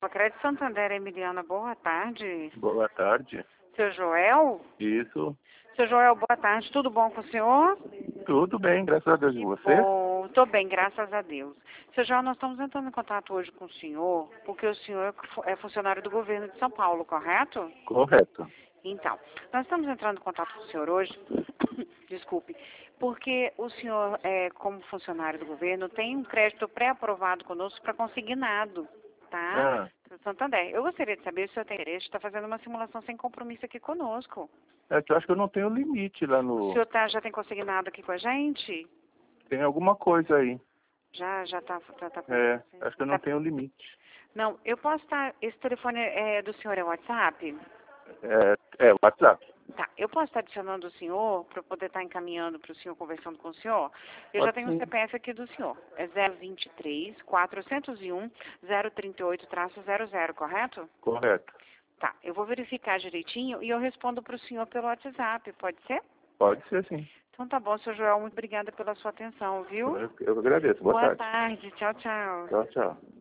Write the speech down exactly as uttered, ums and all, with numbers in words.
Copa Crédito Santander, Emiliana, boa tarde. Boa tarde. Seu Joel? Isso. Seu Joel, boa tarde. Tudo bom com o senhor? Tudo bem, graças a Deus. E você? Bom, estou bem, graças a Deus. Seu Joel, nós estamos entrando em contato hoje com o senhor, porque o senhor é funcionário do governo de São Paulo, correto? Correto. Então, nós estamos entrando em contato com o senhor hoje, desculpe, porque o senhor, é, como funcionário do governo, tem um crédito pré-aprovado conosco para consignado, tá? Ah, Para Santander. Eu gostaria de saber se o senhor tem interesse de estar fazendo uma simulação sem compromisso aqui conosco. é que eu acho que eu não tenho limite lá O no... senhor tá, já tem consignado aqui com a gente? Tem alguma coisa aí. Já, já tá, já tá. É, acho que eu não tá- tenho limite. Não, eu posso estar, esse telefone é do senhor é WhatsApp? É, é WhatsApp. Tá, eu posso estar adicionando o senhor para eu poder estar encaminhando para o senhor, conversando com o senhor? Eu já Pode tenho o sim. C P F aqui do senhor. É zero vinte e três, quatrocentos e um, zero trinta e oito, zero zero, correto? Correto. Tá, eu vou verificar direitinho e eu respondo para o senhor pelo WhatsApp, pode ser? Pode ser sim. Então tá bom, seu Joel, muito obrigada pela sua atenção, viu? Eu, eu agradeço. Boa, Boa tarde. tarde, tchau, tchau. Tchau, tchau.